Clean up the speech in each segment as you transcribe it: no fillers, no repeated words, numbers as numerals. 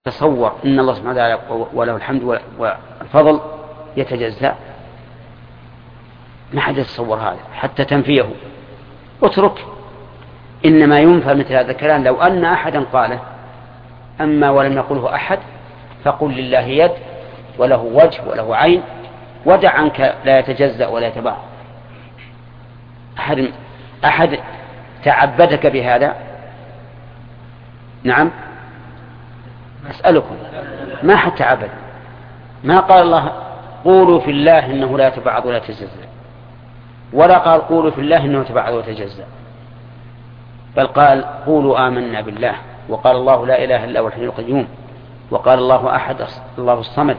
تصور إن الله سبحانه وتعالى وله الحمد والفضل يتجزأ، ما حد يتصور هذا حتى تنفيه، اترك. إنما ينفى مثل هذا الكلام لو أن أحدا قاله، أما ولم يقله أحد فقل لله يد وله وجه وله عين، ودع عنك لا يتجزأ ولا يتبع. أحد تعبدك بهذا؟ نعم أسألكم، ما حد تعبد. ما قال الله قولوا في الله إنه لا يتبعض ولا يتجزأ، ولا قال قولوا في الله إنه يتبعض ويتجزأ، بل قال قولوا آمنا بالله، وقال الله لا إله إلا هو الحي القيوم، وقال الله أحد الله الصمد.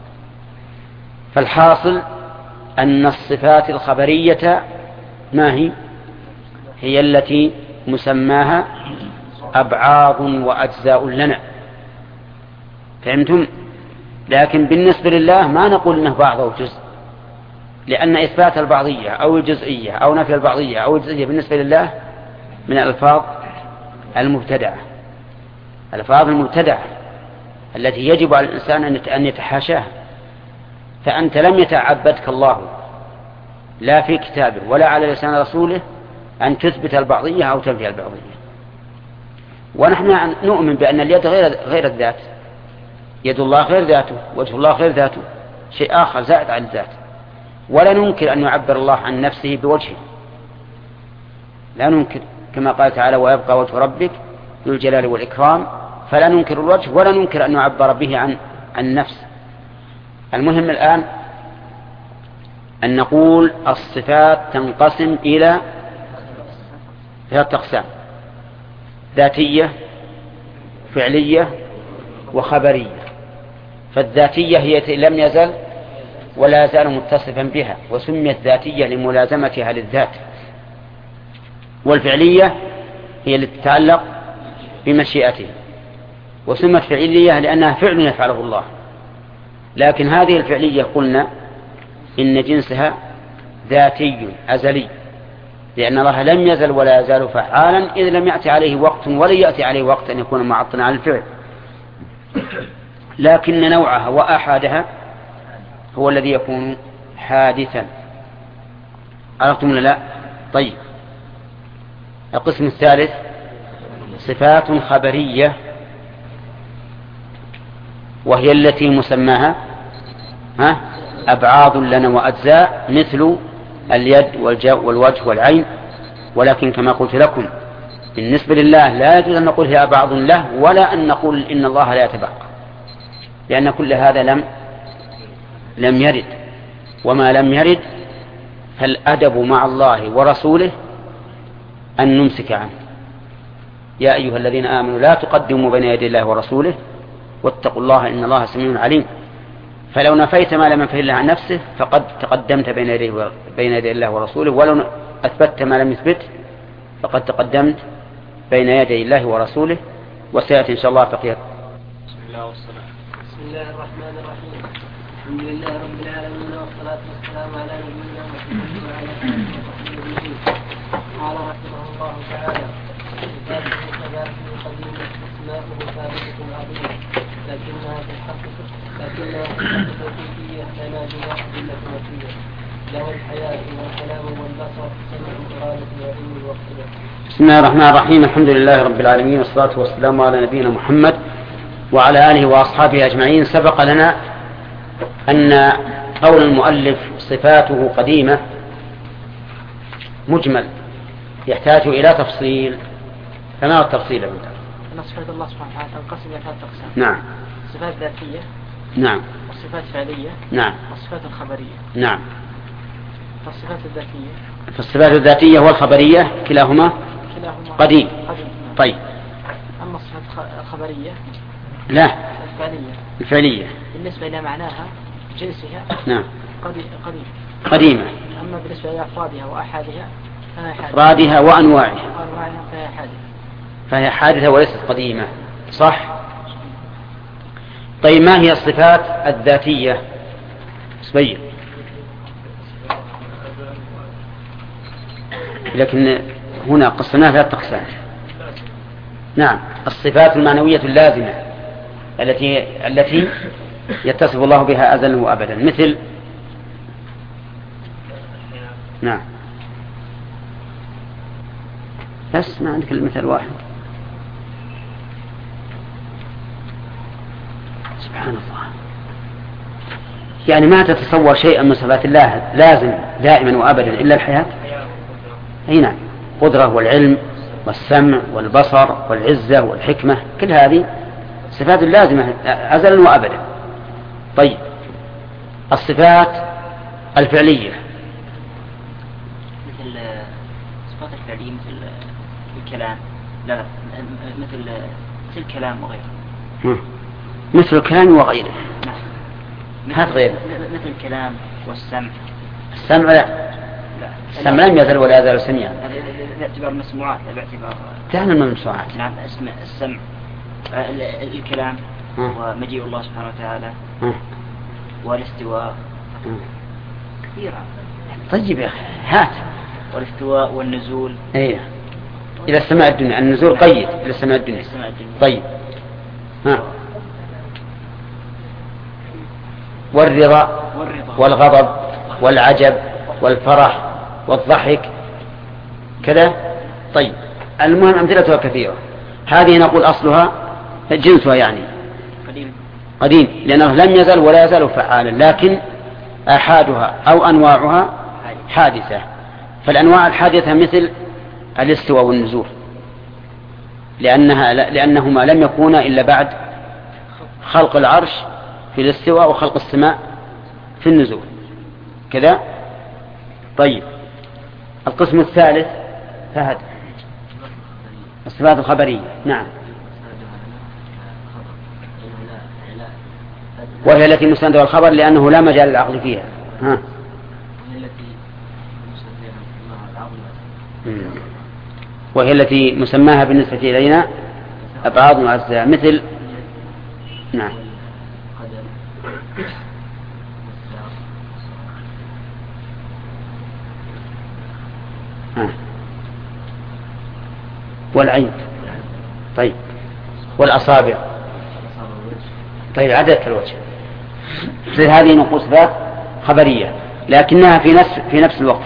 فالحاصل أن الصفات الخبرية ما هي التي مسماها أبعاض وأجزاء لنا، فهمتم؟ لكن بالنسبة لله ما نقول إنه بعض أو جزء، لأن إثبات البعضية أو الجزئية أو نفي البعضية أو الجزئية بالنسبة لله من الألفاظ المبتدعة، الألفاظ المبتدعة التي يجب على الإنسان أن يتحاشاها. فأنت لم يتعبدك الله لا في كتابه ولا على لسان رسوله أن تثبت البعضية أو تنفي البعضية. ونحن نؤمن بأن اليد غير الذات، يد الله غير ذاته، وجه الله غير ذاته، شيء آخر زائد عن الذات. ولا ننكر أن يعبر الله عن نفسه بوجهه، لا ننكر، كما قال تعالى ويبقى وجه ربك ذو الجلال والإكرام، فلا ننكر الوجه ولا ننكر أن يعبر به عن النفس. المهم الآن أن نقول الصفات تنقسم إلى ثلاثة أقسام: ذاتية، فعلية، وخبرية. فالذاتية هي لم يزل ولا يزال متصفا بها، وسميت ذاتية لملازمتها للذات. والفعلية هي التي تتعلق بمشيئته، وسمت فعلية لأنها فعل يفعله الله. لكن هذه الفعلية قلنا إن جنسها ذاتي أزلي، لأن الله لم يزل ولا يزال فعالا، إذ لم يأتي عليه وقت ولا يأتي عليه وقت أن يكون معطنا على الفعل. لكن نوعها وآحادها هو الذي يكون حادثا. عرفتم لا؟ طيب، القسم الثالث صفات خبرية، وهي التي مسماها أبعاض لنا وأجزاء، مثل اليد والوجه والعين. ولكن كما قلت لكم بالنسبة لله لا يجوز أن نقول هي أبعاض له، ولا أن نقول إن الله لا يتبقى، لأن كل هذا لم يرد. وما لم يرد فالأدب مع الله ورسوله أن نمسك عنه. يا أيها الذين آمنوا لا تقدموا بين يدي الله ورسوله واتقوا الله إن الله سميع عليم. فلو نفيت ما لم ينفه الله عن نفسه فقد تقدمت بين يدي الله ورسوله، ولو أثبت ما لم يثبت فقد تقدمت بين يدي الله ورسوله. وسيأتي إن شاء الله بقية. بسم الله الرحمن الرحيم. الحمد لله رب العالمين، والصلاة والسلام على نبينا محمد وعلى آله وصحبه أجمعين. قال رحمه الله تعالى: صفاته ثباته قديمة، أسماؤه ثابتة عظيمة، لكنها في الحق توقيفية لنا بها أدلة نفسية، له الحياة والكلام والبصر سمع الإرادة وعلم واقتداء. بسم الله الرحمن الرحيم. الحمد لله رب العالمين، والصلاة والسلام على نبينا محمد وعلى آله وأصحابه أجمعين. سبق لنا أن قول المؤلف صفاته قديمة مجمل يحتاج إلى تفصيل. فما هو التفصيل؟ أن صفات الله سبحانه وتعالى تنقسم إلى ثلاثة أقسام. نعم. صفات ذاتية، نعم. والصفات فعلية، نعم. والصفات الخبرية، نعم. فالصفات الذاتية والخبرية كلاهما قديم. طيب. أما الصفات الخبرية لا، الفعلية بالنسبة إلى معناها جنسها نعم قديمة. أما بالنسبة إلى أفرادها وأحادها أفرادها وأنواعها فهي حادثة وليست قديمة. صح. طيب، ما هي الصفات الذاتية؟ سبيل. لكن هنا قسمناها ثلاثة أقسام. نعم. الصفات المعنوية اللازمة التي يتصف الله بها أزلا وأبدا، مثل نعم بس ما عندك المثال واحد. سبحان الله، يعني ما تتصور شيئا من صفات الله لازم دائما وأبدا إلا الحياة. أي نعم، قدرة والعلم والسمع والبصر والعزة والحكمة، كل هذه صفات لازمة أزلا وأبدا. طيب الصفات الفعلية، مثل صفات الفعلية مثل الكلام، لا مثل الكلام وغيره. مثل الكلام وغيره. هات غيره. مثل الكلام والسمع. السمع لا، السمع لم يزل ولا يزال سميعا. باعتبار مسموعات، باعتبار تعلم من المسموعات. نعم، اسمع السمع، الكلام ومجيء الله سبحانه وتعالى والاستواء كثيرة. طيب يا أخي هات. والاستواء والنزول. ايه إلى السماء الدنيا، النزول قيد إلى السماء الدنيا. طيب والرضا والغضب والعجب والفرح والضحك كذا. طيب المهم أمثلتها كثيرة. هذه نقول أصلها جنسها يعني قديم لأنه لم يزل ولا يزال فعالا، لكن آحادها أو أنواعها حادثة. فالأنواع الحادثة مثل الاستواء والنزول، لأنهما لم يكونا إلا بعد خلق العرش في الاستواء وخلق السماء في النزول كذا. طيب القسم الثالث فهد الصفات الخبرية. نعم، وهي التي مسندها الخبر لأنه لا مجال للعقل فيها. وهي التي مسماها بالنسبة إلينا أبعاد وأجزاء، مثل نعم والعين. طيب والأصابع. طيب عدد الوجه. هذه نقول صفات خبرية لكنها في نفس الوقت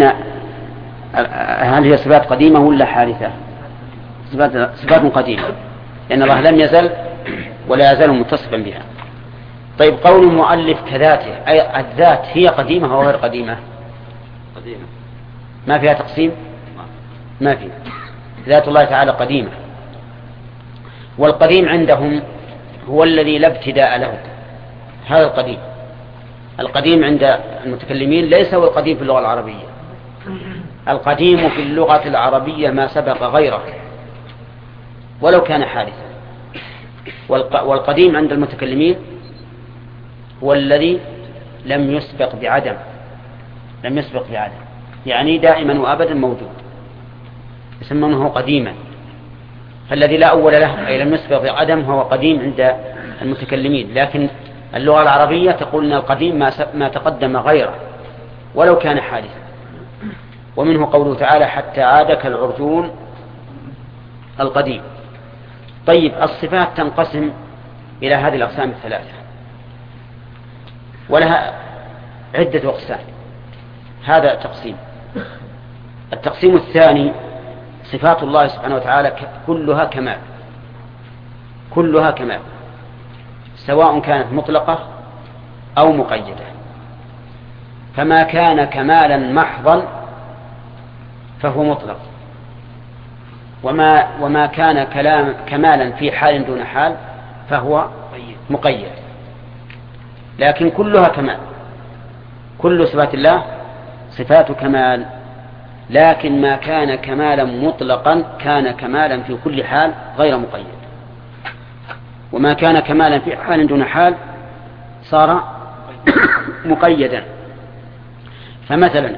هل هي صفات قديمة ولا حادثة؟ صفات قديمة لأن الله لم يزل ولا يزال متصفا بها. طيب قول المؤلف كذاته، أي الذات هي قديمة أو غير قديمة؟ قديمة. ما فيها تقسيم؟ ما فيها. ذات الله تعالى قديمة، والقديم عندهم هو الذي لا ابتداء له. هذا القديم. القديم عند المتكلمين ليس هو القديم في اللغة العربية. القديم في اللغة العربية ما سبق غيره ولو كان حادثا. والقديم عند المتكلمين هو الذي لم يسبق بعدم، يعني دائما وأبدا موجود، يسمونه قديما. فالذي لا أول له أي لم يسبق بعدم هو قديم عند المتكلمين. لكن اللغة العربية تقول أن القديم ما تقدم غيره ولو كان حادثا. ومنه قوله تعالى حتى عاد كالعرجون القديم. طيب الصفات تنقسم إلى هذه الأقسام الثلاثة ولها عدة أقسام. هذا تقسيم. التقسيم الثاني صفات الله سبحانه وتعالى كلها كمال سواء كانت مطلقة أو مقيدة. فما كان كمالا محضا فهو مطلق، وما كان كمالا في حال دون حال فهو مقيد. لكن كلها كمال، كل صفات الله صفات كمال، لكن ما كان كمالا مطلقا كان كمالا في كل حال غير مقيد، وما كان كمالا في حال دون حال صار مقيدا. فمثلا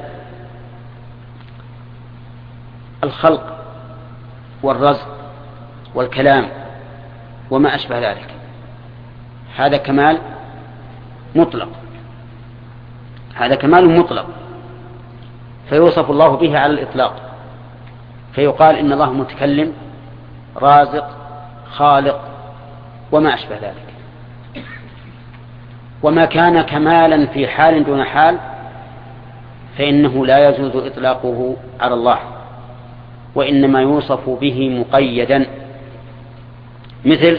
الخلق والرزق والكلام وما أشبه ذلك هذا كمال مطلق، هذا كمال مطلق فيوصف الله به على الإطلاق، فيقال إن الله متكلم رازق خالق وما أشبه ذلك. وما كان كمالا في حال دون حال فإنه لا يجوز إطلاقه على الله، وإنما يوصف به مقيدا، مثل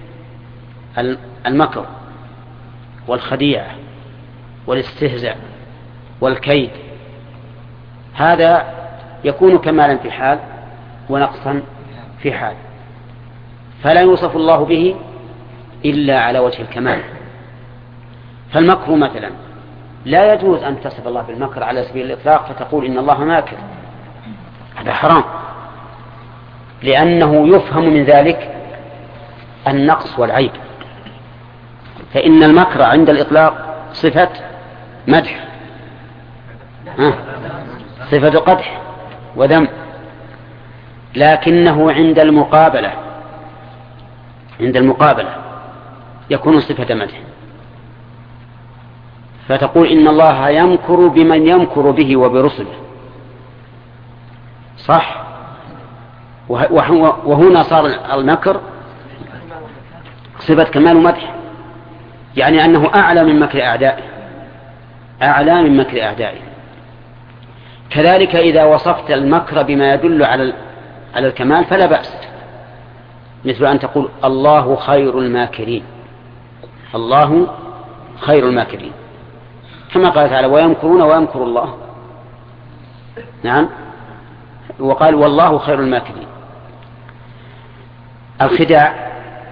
المكر والخديعة والاستهزاء والكيد، هذا يكون كمالا في حال ونقصا في حال، فلا يوصف الله به إلا على وجه الكمال. فالمكر مثلا لا يجوز أن تصف الله بالمكر على سبيل الإطلاق فتقول إن الله ماكر، هذا حرام، لأنه يفهم من ذلك النقص والعيب. فإن المكر عند الإطلاق صفة مدح، صفة قدح وذم، لكنه عند المقابلة يكون صفة مدح، فتقول إن الله يمكر بمن يمكر به وبرسله، صح؟ وهنا صار المكر صفة كمال ومدح، يعني أنه أعلى من مكر أعدائه. كذلك إذا وصفت المكر بما يدل على الكمال فلا بأس، مثل أن تقول الله خير الماكرين، الله خير الماكرين، كما قال تعالى ويمكرون ويمكر الله. نعم، وقال والله خير الماكرين. الخداع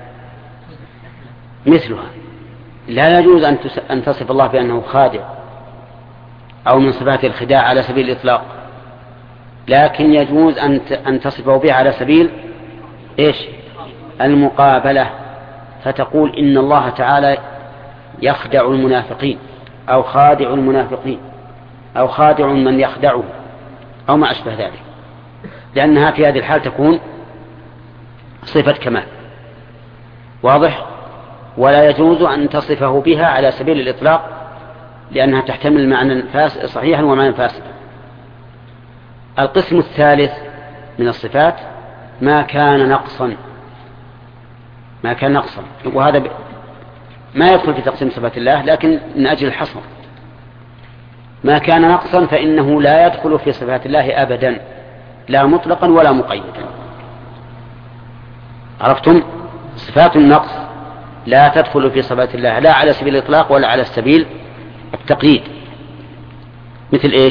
مثلها، لا يجوز أن تصف الله بأنه خادع أو من صفات الخداع على سبيل الإطلاق، لكن يجوز أن تصفه به على سبيل المقابلة، فتقول إن الله تعالى يخدع المنافقين أو خادع المنافقين أو خادع من يخدعه أو ما أشبه ذلك، لأنها في هذه الحال تكون صفة كمال، واضح؟ ولا يجوز أن تصفه بها على سبيل الإطلاق لأنها تحتمل معنى صحيحا ومعنى فاسدا. القسم الثالث من الصفات ما كان نقصا، وهذا ما يدخل في تقسيم صفات الله، لكن من أجل الحصر، ما كان نقصا فإنه لا يدخل في صفات الله أبدا، لا مطلقا ولا مقيدا. عرفتم؟ صفات النقص لا تدخل في صفات الله لا على سبيل الإطلاق ولا على سبيل التقييد. مثل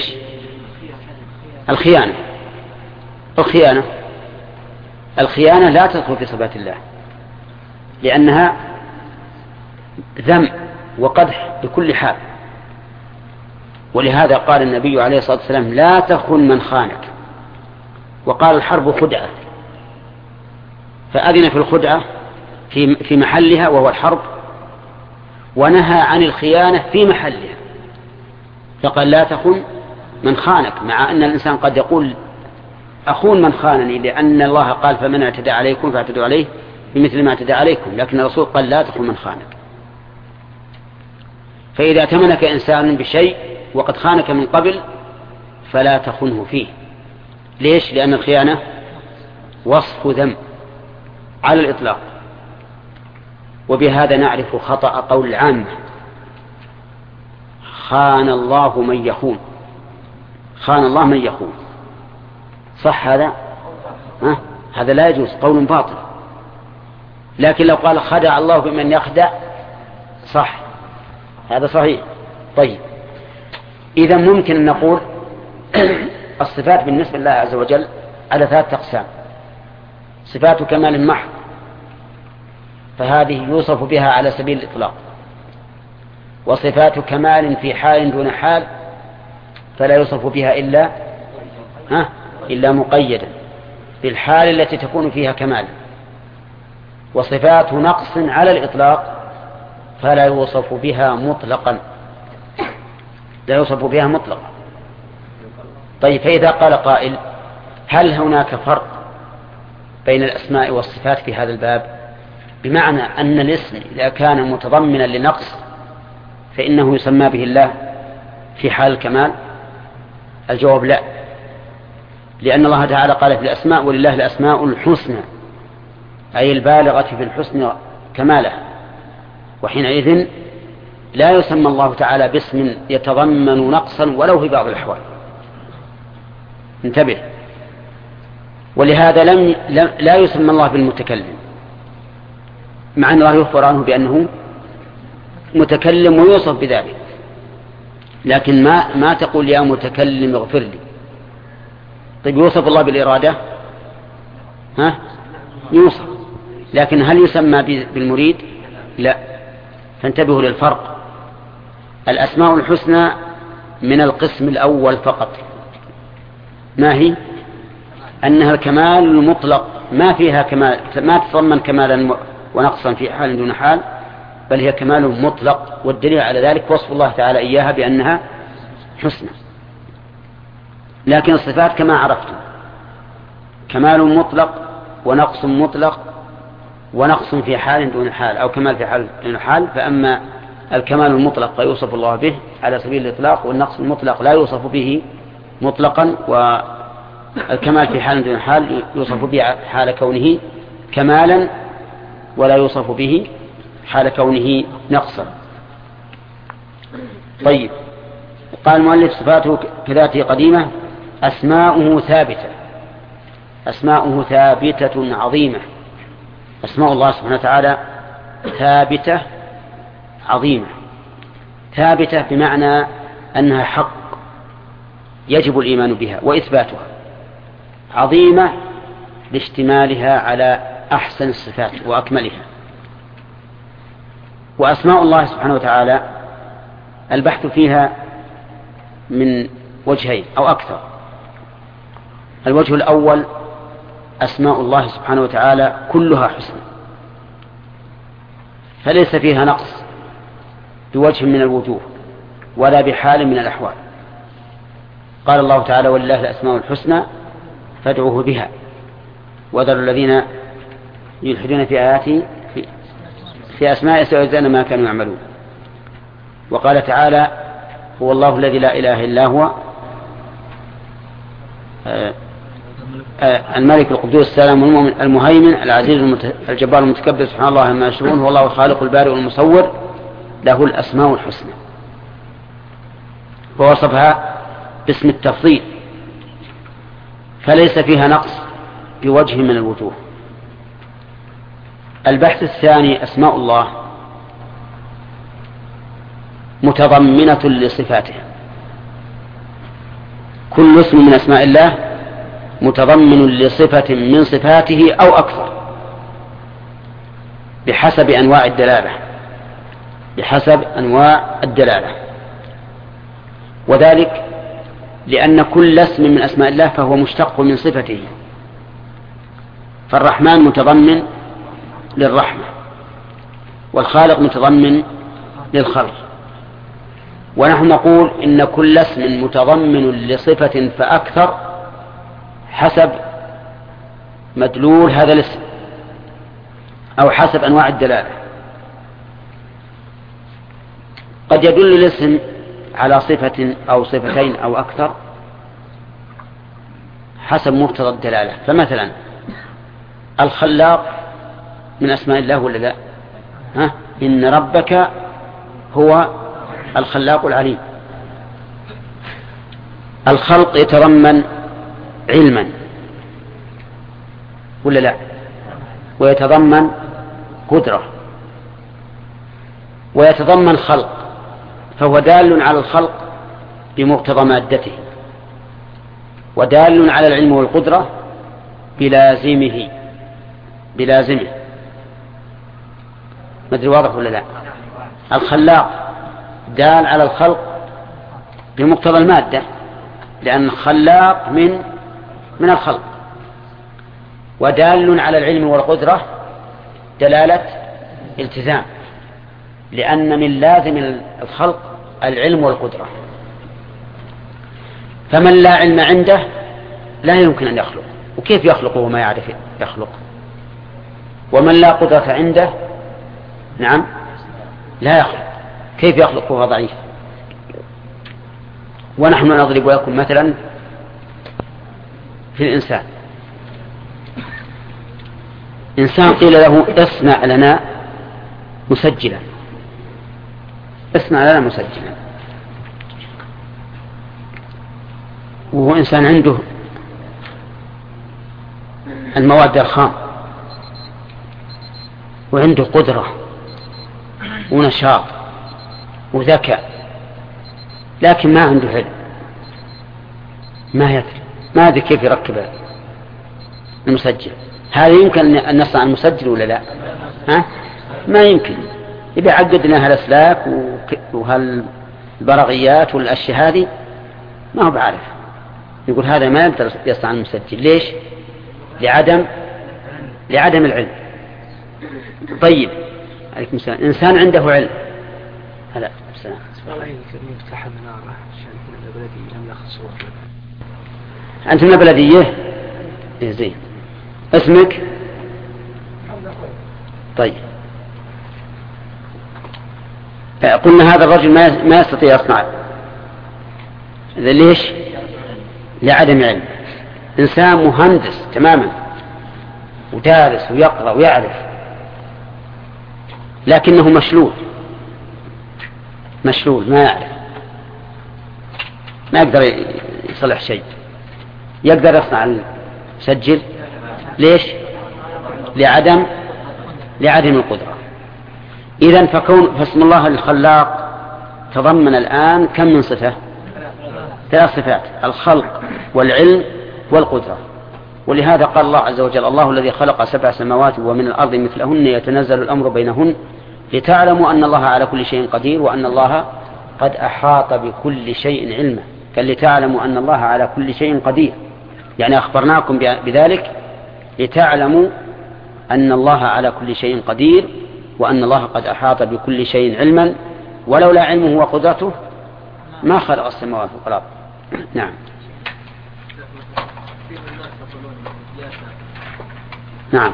الخيانة لا تدخل في صفات الله لأنها ذم وقدح بكل حال، ولهذا قال النبي عليه الصلاة والسلام لا تخن من خانك، وقال الحرب خدعة، فأذن في الخدعة في محلها وهو الحرب، ونهى عن الخيانة في محلها، فقال لا تخن من خانك، مع أن الإنسان قد يقول أخون من خانني، لأن الله قال فمن اعتدى عليكم فاعتدوا عليه بمثل ما اعتدى عليكم، لكن الرسول قال لا تخن من خانك. فإذا ائتمنك إنسان بشيء وقد خانك من قبل فلا تخنه فيه. ليش؟ لأن الخيانة وصف ذم على الإطلاق. وبهذا نعرف خطأ قول العامة خان الله من يخون، خان الله من يخون، صح هذا؟ هذا لا يجوز، قول باطل. لكن لو قال خدع الله بمن يخدع صح، هذا صحيح. طيب، إذا ممكن أن نقول الصفات بالنسبة لله عز وجل على 3 أقسام: صفات كمال محض، فهذه يوصف بها على سبيل الإطلاق، وصفات كمال في حال دون حال، فلا يوصف بها إلا مقيدا بالحال التي تكون فيها كمال، وصفات نقص على الإطلاق فلا يوصف بها مطلقا، لا يوصف بها مطلقا. طيب، فإذا قال قائل هل هناك فرق بين الأسماء والصفات في هذا الباب، بمعنى أن الاسم إذا كان متضمنا لنقص فإنه يسمى به الله في حال الكمال؟ الجواب لا، لأن الله تعالى قال في الأسماء ولله الأسماء الحسنى، أي البالغة في الحسن كماله، وحينئذ لا يسمى الله تعالى باسم يتضمن نقصا ولو في بعض الأحوال. انتبه. ولهذا لا يسمى الله بالمتكلم، مع أن الله يخبر عنه بأنه متكلم ويوصف بذلك، لكن ما تقول يا متكلم اغفر لي. طيب يوصف الله بالإرادة؟ يوصف، لكن هل يسمى بالمريد؟ لا. فانتبهوا للفرق. الأسماء الحسنى من القسم الأول فقط، ما هي؟ أنها الكمال المطلق، ما فيها كمال، ما تتضمن كمالا ونقصا في حال دون حال، بل هي كمال مطلق، والدليل على ذلك وصف الله تعالى إياها بأنها حسنى. لكن الصفات كما عرفتم كمال مطلق ونقص مطلق، ونقص في حال دون حال، أو كمال في حال دون حال. فأما الكمال المطلق فيوصف الله به على سبيل الإطلاق، والنقص المطلق لا يوصف به مطلقا، والكمال في حال دون حال يوصف به حال كونه كمالا، ولا يوصف به حال كونه نقصا. طيب، قال المؤلف صفاته كذاته قديمة، أسماؤه ثابتة. أسماؤه ثابتة عظيمة. أسماء الله سبحانه وتعالى ثابتة عظيمة. ثابتة بمعنى أنها حق يجب الإيمان بها وإثباتها. عظيمة لاشتمالها على أحسن الصفات وأكملها. وأسماء الله سبحانه وتعالى البحث فيها من وجهين أو أكثر. الوجه الأول أسماء الله سبحانه وتعالى كلها حسنى، فليس فيها نقص بوجه من الوجوه ولا بحال من الأحوال. قال الله تعالى ولله الأسماء الحسنى فادعوه بها وذروا الذين يلحدون في آياته في أسماء سيجزون ما كانوا يعملون. وقال تعالى هو الله الذي لا إله إلا هو الملك القدوس السلام المهيمن العزيز الجبار المتكبر سبحان الله عما يشركون، هو الله الخالق البارئ المصور له الأسماء الحسنى. فوصفها باسم التفضيل، فليس فيها نقص بوجه من الوجوه. البحث الثاني أسماء الله متضمنة لصفاته. كل اسم من أسماء الله متضمن لصفة من صفاته أو أكثر بحسب أنواع الدلالة، بحسب أنواع الدلالة. وذلك لأن كل اسم من أسماء الله فهو مشتق من صفته. فالرحمن متضمن للرحمة، والخالق متضمن للخلق. ونحن نقول إن كل اسم متضمن لصفة فأكثر حسب مدلول هذا الاسم أو حسب أنواع الدلالة. قد يدل الاسم على صفة أو صفتين أو أكثر حسب مقتضى الدلالة. فمثلا الخلاق من أسماء الله ولا لا؟ إن ربك هو الخلاق العليم. الخلق يتضمن علما ولا لا؟ ويتضمن قدرة، ويتضمن خلق، فهو دال على الخلق بمقتضى مادته، ودال على العلم والقدرة بلازمه. مدري واضح ولا لا؟ الخلاق دال على الخلق بمقتضى المادة، لأن الخلاق من الخلق، ودال على العلم والقدرة دلالة التزام، لأن من لازم الخلق العلم والقدرة. فمن لا علم عنده لا يمكن أن يخلق، وكيف يخلق وما يعرف يخلق؟ ومن لا قدرة عنده نعم لا يخلق، كيف يخلق وهو ضعيف؟ ونحن نضرب لكم مثلا في الإنسان. إنسان قيل له اصنع لنا مسجلا، اصنع لنا مسجلا. وهو إنسان عنده المواد الخام وعنده قدرة ونشاط وذكاء، لكن ما عنده علم، ما يدري، ما أدري كيف يركب المسجل. هذا يمكن أن نصنع المسجل ولا لا؟ ها؟ ما يمكن. إذا عقدنا هالأسلاك وهالبرغيات والأشياء هذه ما هو بعرف، يقول هذا ما يقدر يصنع المسجل. ليش؟ لعدم العلم. طيب، عليكم السلام. إنسان عنده علم. هلا السلام. يفتح منارة عشان من البلدية نملخ الصور. أنت من البلدية؟ إيه زين. اسمك؟ طيب. قلنا هذا الرجل ما يستطيع يصنع. ليش؟ لعدم علم. إنسان مهندس تماما ودارس ويقرأ ويعرف، لكنه مشلول ما يعرف، ما يقدر يصلح شيء. يقدر يصنع المسجل. ليش؟ لعدم القدرة. إذن فاسم الله الخلاق تضمن الآن كم من صفة؟ 3 صفات: الخلق والعلم والقدرة. ولهذا قال الله عز وجل: الله الذي خلق 7 سماوات ومن الأرض مثلهن يتنزل الأمر بينهن لتعلموا أن الله على كل شيء قدير وأن الله قد أحاط بكل شيء علما. قال لتعلموا أن الله على كل شيء قدير، يعني أخبرناكم بذلك لتعلموا أن الله على كل شيء قدير وأن الله قد أحاط بكل شيء علما، ولولا علمه وقدرته ما خلق السماوات والأرض. نعم. نعم.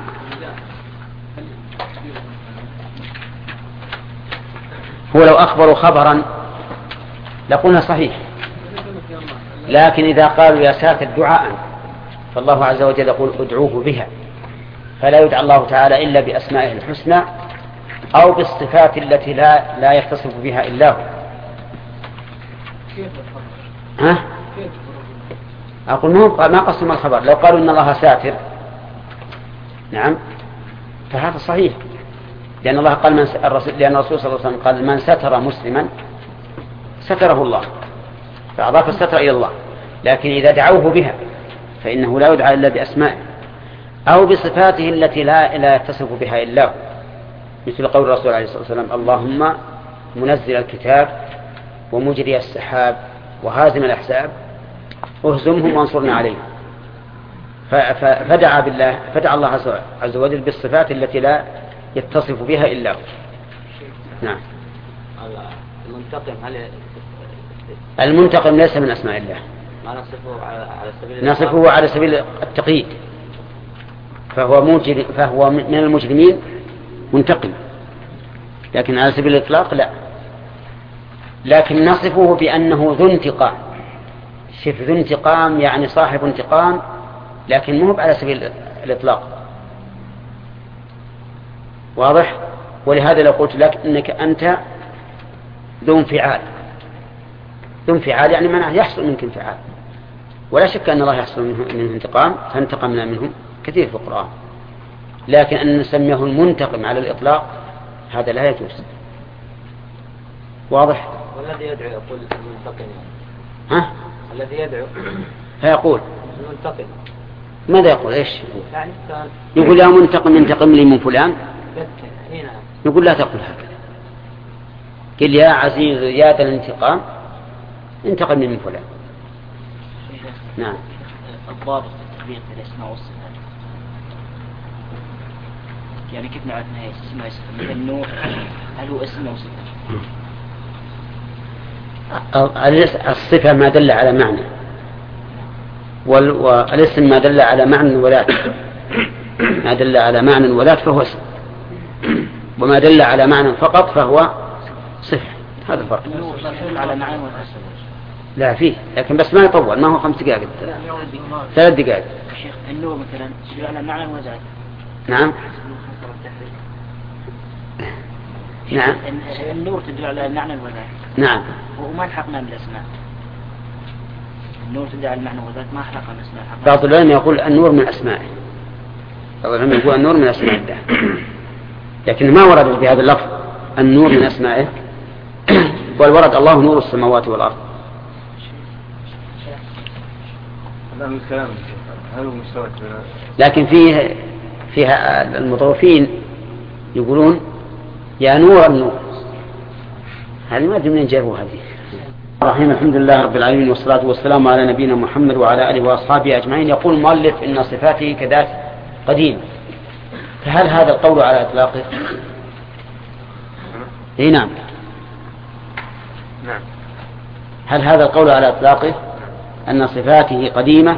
هو لو أخبروا خبرا لقلنا صحيح، لكن إذا قالوا يا ساتر دعاء فالله عز وجل يقول ادعوه بها، فلا يدعى الله تعالى إلا بأسمائه الحسنى أو بالصفات التي لا يتصف بها إلا هو. ها؟ أقول ما قسم الخبر. لو قالوا إن الله ساتر، نعم، فهذا صحيح، لأن الله قال لأن الرسول صلى الله عليه وسلم قال: من ستر مسلما ستره الله، فأضاف الستر إلى الله. لكن إذا دعوه بها فإنه لا يدعى إلا بأسمائه أو بصفاته التي لا يتصف بها إلا هو، مثل قول الرسول عليه الصلاة والسلام: اللهم منزل الكتاب ومجري السحاب وهازم الأحزاب اهزمهم وانصرنا عليهم. فدعا الله عز وجل بالصفات التي لا يتصف بها إلا هو. نعم. المنتقم ليس من أسماء الله، نصفه على سبيل التقييد، فهو من المجرمين منتقم، لكن على سبيل الإطلاق لا. لكن نصفه بأنه ذو انتقام. شف ذو انتقام يعني صاحب انتقام، لكن مو على سبيل الإطلاق. واضح؟ ولهذا لو قلت لك إنك أنت ذو انفعال يعني معناه يحصل منك انفعال، ولا شك أن الله يحصل منه انتقام، فانتقمنا منهم كثير في القرآن. لكن أن نسميه المنتقم على الإطلاق هذا لا يجوز. واضح؟ والذي يدعو يقول المنتقم. ها؟ الذي يدعو فيقول المنتقم. ماذا يقول؟ إيش يعني يقول يا منتقم انتقم لي من فلان؟ يقول لا تقول هكذا، قل يا عزيز يا ذا الانتقام انتقم لي من فلان. نعم. الضابط تطبيق الاسماء والصفات، يعني كيف نعرف انها اسمها مثل النور، هل هو اسم او صفه؟ الصفه ما دل على معنى، والاسم ما دل على معنى وذات. ما دل على معنى وذات فهو اسم، وما دل على معنى فقط فهو صفه. هذا الفرق. على معنى وذات لا فيه، لكن بس ما يطول، ما هو 5 دقائق، 3 دقائق. شيخ النور مثلا على معنى وذات. نعم. نعم. النور تدل على المعنى والذات. نعم. وما الحقنا بالأسماء. النور تدل على المعنى والذات ما حقنا بالأسماء. بعض العلماء يقول النور من أسمائه. بعض العلماء يقول النور من أسماء الله. لكن ما ورد في هذا اللفظ النور من أسمائه. والورد الله نور السماوات والأرض. لكن فيها المطوفين يقولون يا نور النور. هذه ما أدري منين جابوا هذه. الرحيم الحمد لله رب العالمين والصلاة والسلام على نبينا محمد وعلى آله وأصحابه أجمعين. يقول المؤلف إن صفاته كذات قديم، فهل هذا القول على إطلاقه؟ نعم. هل هذا القول على إطلاقه أن صفاته قديمة؟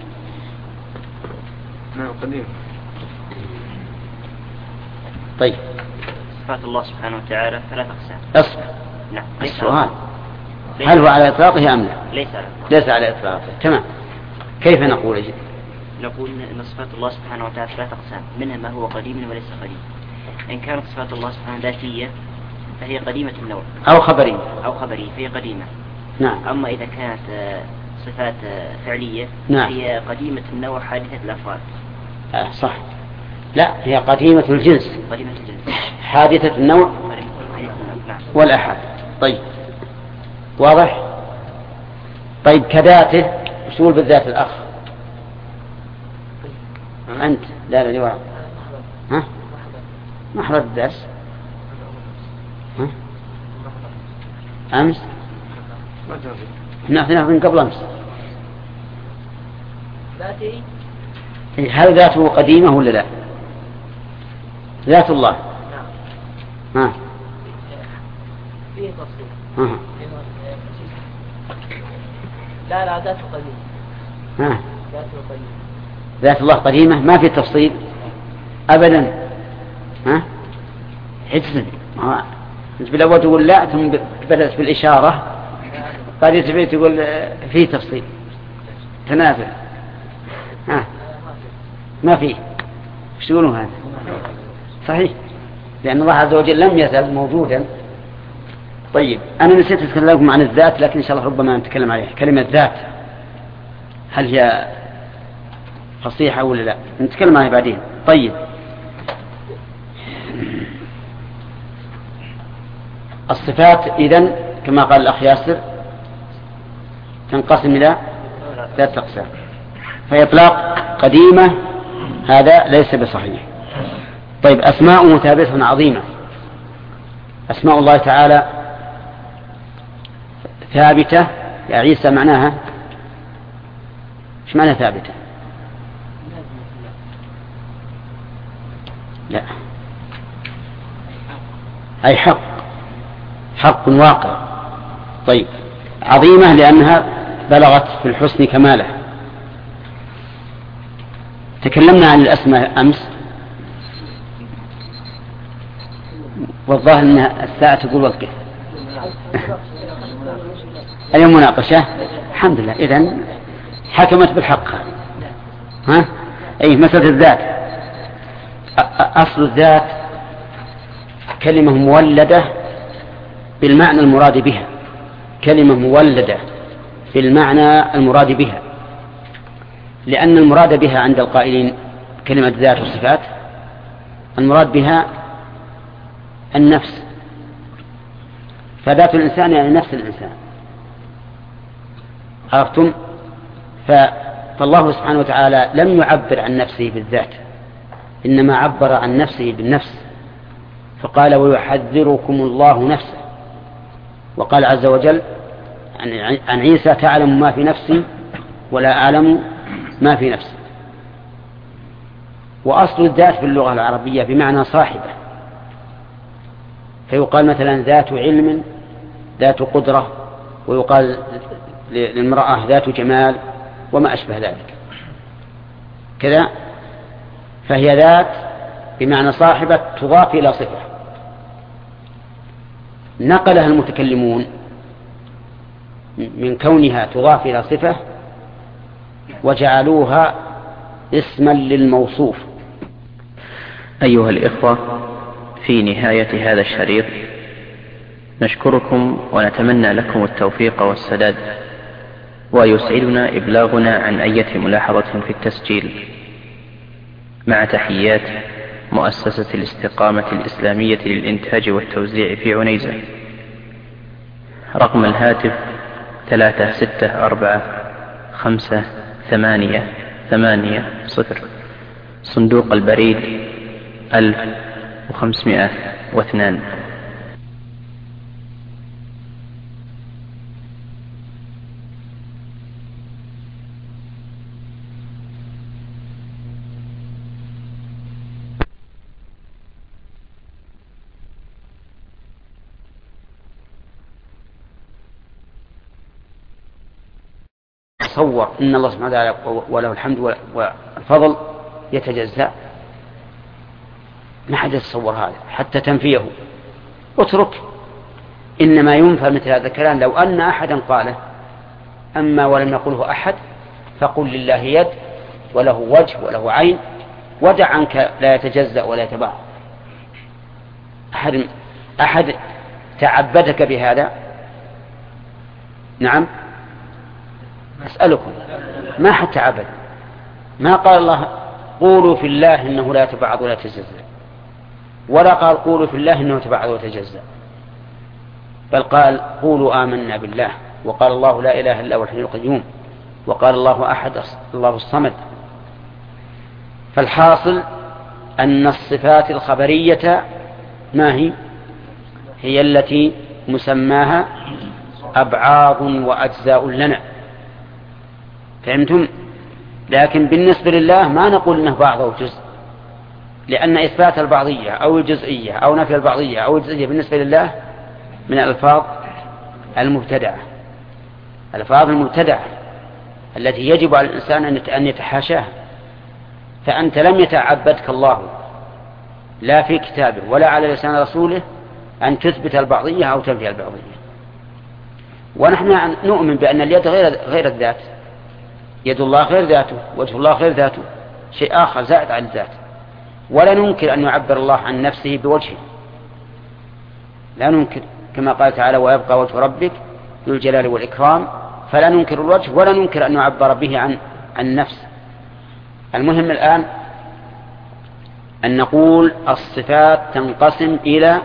نعم قديم. طيب صفات الله سبحانه وتعالى ثلاث أقسام. أصبر. نعم. السؤال هل هو على إطلاقه أم لا؟ ليس على إطلاقه. تمام. كيف نقول؟ نقول أن صفات الله سبحانه وتعالى ثلاث أقسام، منها ما هو قديم وليس قديم. إن كانت صفات الله سبحانه ذاتية فهي قديمة النوع، أو خبرية فهي قديمة. نعم. أما إذا كانت صفات فعلية نعم. هي قديمة النوع حادثة الأفراد. صح. لا، هي قديمة الجنس حادثة النوع والأحد. طيب واضح. طيب كذاته وش تقول بالذات الأخ؟ أنت لا جواب. ها ما حضرت الدرس؟ ها أمس نحن من قبل أمس. هل ذاته قديمة ولا لا؟ ذات الله. ها فيه تفصيل. لا ذاته قديمة. ذات الله قديمة ما في تفصيل أبدا. ها حجزا أنت بالأول تقول لا ثم بدأت بالإشارة بعد تبي تقول في تفصيل تنازل. ما فيه. ايش تقولون هذا؟ صحيح، لأن الله عز وجل لم يزل موجودا. طيب أنا نسيت أتكلم لكم عن الذات، لكن إن شاء الله ربما نتكلم عليها. كلمة ذات هل هي فصيحة ولا لا؟ نتكلم عنها بعدين. طيب الصفات إذن كما قال الأخ ياسر تنقسم إلى ثلاثة أقسام، فإطلاق قديمة هذا ليس بصحيح. طيب أسماء مثابتة عظيمة. أسماء الله تعالى ثابتة يا عيسى، معناها ايش معنى ثابتة؟ لا، أي حق واقع. طيب عظيمة لأنها بلغت في الحسن كماله. تكلمنا عن الأسماء أمس، والظاهر أن الساعة تقول وقف. اليوم مناقشة الحمد لله. إذن حكمت بالحق. ها أي مسألة الذات. أصل الذات كلمة مولدة بالمعنى المراد بها، كلمة مولدة بالمعنى المراد بها، لأن المراد بها عند القائلين كلمة ذات وصفات المراد بها النفس، فذات الإنسان يعني نفس الإنسان. عرفتم؟ فالله سبحانه وتعالى لم يعبر عن نفسه بالذات، إنما عبر عن نفسه بالنفس، فقال ويحذركم الله نفسه. وقال عز وجل عن عيسى تعلم ما في نفسي ولا أعلم ما في نفسي. وأصل الذات في اللغة العربية بمعنى صاحبة، فيقال مثلا ذات علم، ذات قدرة، ويقال للمرأة ذات جمال وما أشبه ذلك كذا. فهي ذات بمعنى صاحبة تضاف إلى صفة. نقلها المتكلمون من كونها تضاف إلى صفة وجعلوها اسما للموصوف. أيها الإخوة، في نهاية هذا الشريط نشكركم ونتمنى لكم التوفيق والسداد، ويسعدنا إبلاغنا عن أي ملاحظة في التسجيل. مع تحيات مؤسسة الاستقامة الإسلامية للإنتاج والتوزيع في عنيزة. رقم الهاتف 36458880. صندوق البريد 1502. تصور إن الله سبحانه وتعالى وله الحمد والفضل يتجزأ، ما حد يتصور هذا حتى تنفيه. اترك، إنما ينفى مثل هذا الكلام لو أن أحدا قاله، أما ولم يقله أحد فقل لله يد وله وجه وله عين، ودع عنك لا يتجزأ ولا يتبع. أحد تعبدك بهذا؟ نعم أسألكم، ما حد تعبد. ما قال الله قولوا في الله إنه لا يتبعض ولا يتجزأ، ولا قال قولوا في الله إنه يتبعض ويتجزأ، بل قال قولوا آمنا بالله، وقال الله لا إله إلا هو الحي القيوم، وقال الله أحد الله الصمد. فالحاصل أن الصفات الخبرية ما هي التي مسماها أبعاض وأجزاء لنا، فهمتم؟ لكن بالنسبة لله ما نقول إنه بعض أو جزء، لأن إثبات البعضية أو الجزئية أو نفي البعضية أو الجزئية بالنسبة لله من الألفاظ المبتدعة، الألفاظ المبتدعة التي يجب على الإنسان أن يتحاشاها. فأنت لم يتعبدك الله لا في كتابه ولا على لسان رسوله أن تثبت البعضية أو تنفي البعضية. ونحن نؤمن بأن اليد غير الذات، يد الله غير ذاته، وجه الله غير ذاته، شيء آخر زائد عن الذات. ولا ننكر أن يعبر الله عن نفسه بوجهه، لا ننكر، كما قال تعالى ويبقى وجه ربك ذو الجلال والإكرام، فلا ننكر الوجه ولا ننكر أن يعبر به عن النفس. المهم الآن أن نقول الصفات تنقسم إلى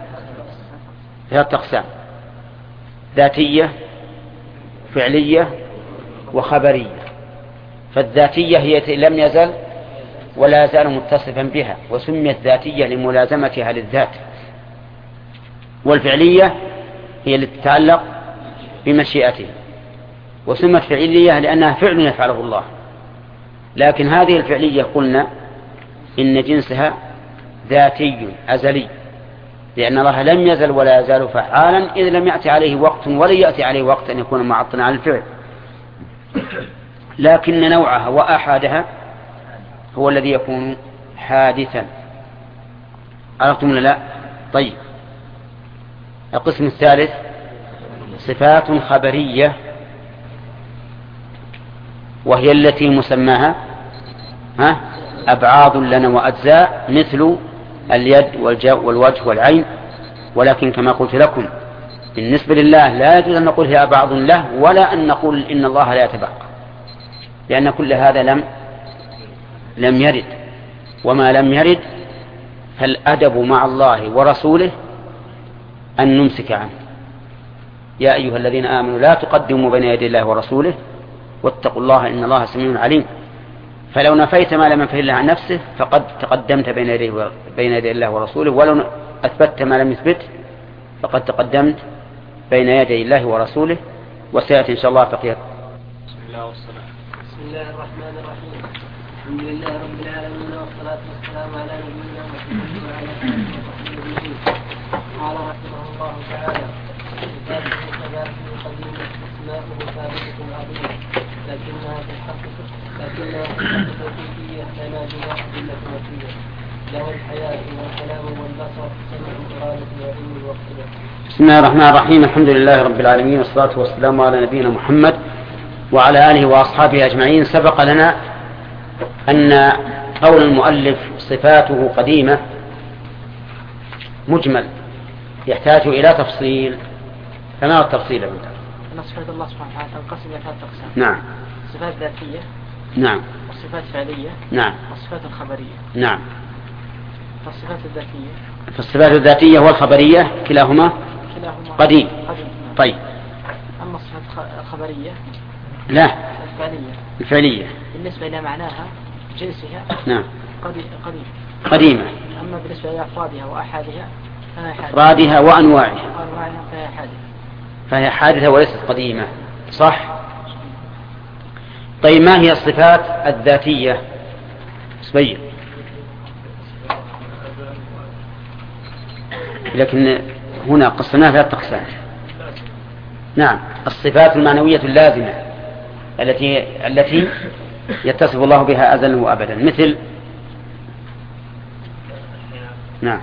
3 أقسام: ذاتية، فعلية، وخبرية. فالذاتية هي لم يزل ولا يزال متصفا بها، وسميت ذاتية لملازمتها للذات. والفعلية هي التي تتعلق بمشيئته، وسمت فعلية لأنها فعل يفعله الله. لكن هذه الفعلية قلنا إن جنسها ذاتي أزلي، لأن الله لم يزل ولا يزال فعالا إذ لم يأتي عليه وقت ولن يأتي عليه وقت أن يكون معطلا على الفعل. لكن نوعها وأحادها هو الذي يكون حادثا. عرفتم ولا لا؟ طيب، القسم الثالث صفات خبرية، وهي التي مسماها أبعاض لنا وأجزاء، مثل اليد والوجه والعين. ولكن كما قلت لكم بالنسبة لله لا يجوز أن نقول هي أبعاض له، ولا أن نقول إن الله لا يتبقى، لأن كل هذا لم يرد. وما لم يرد فالأدب مع الله ورسوله أن نمسك عنه. يا أيها الذين آمنوا لا تقدموا بين يدي الله ورسوله واتقوا الله إن الله سميع عليم. فلو نفيت ما لم ينفه الله عن نفسه فقد تقدمت بين يدي الله ورسوله، ولو أثبتت ما لم يثبت فقد تقدمت بين يدي الله ورسوله. وسيأتي إن شاء الله فقيه. بسم الله الرحمن الرحيم. الحمد لله رب العالمين، والصلاة والسلام على نبينا محمد وعلى آله وصحبه أجمعين. قال رحمه الله تعالى: ذاته ثباته قديم، أسماؤه ثابتة عظيمة، لكنها في الحق توقيفية لنا بها أدلة وفية. له الحياة والكلام والبصر، سمع الإرادة وعلم الوقت. بسم الله الرحمن الرحيم. الحمد لله رب العالمين، والصلاة والسلام على نبينا محمد وعلى آله وأصحابه أجمعين. سبق لنا أن قول المؤلف صفاته قديمة مجمل يحتاج إلى تفصيل، فما هو التفصيل يا بنت؟ أن صفات الله سبحانه وتعالى تنقسم إلى 3 أقسام. نعم. صفات ذاتية. نعم. والصفات فعلية. نعم. والصفات الخبرية. نعم. فالصفات الذاتية. فالصفات الذاتية والخبرية كلاهما قديم. طيب. أما الصفات الخبرية لا، الفعلية بالنسبة إلى معناها جنسها نعم قديمة. أما بالنسبة إلى أفرادها وأحادها أفرادها وأنواعها فهي حادثة وليست قديمة. صح. طيب ما هي الصفات الذاتية؟ سبيل. لكن هنا قسمناها 3 أقسام. نعم. الصفات المعنوية اللازمة التي يتصف الله بها أزلا وأبدا، مثل نعم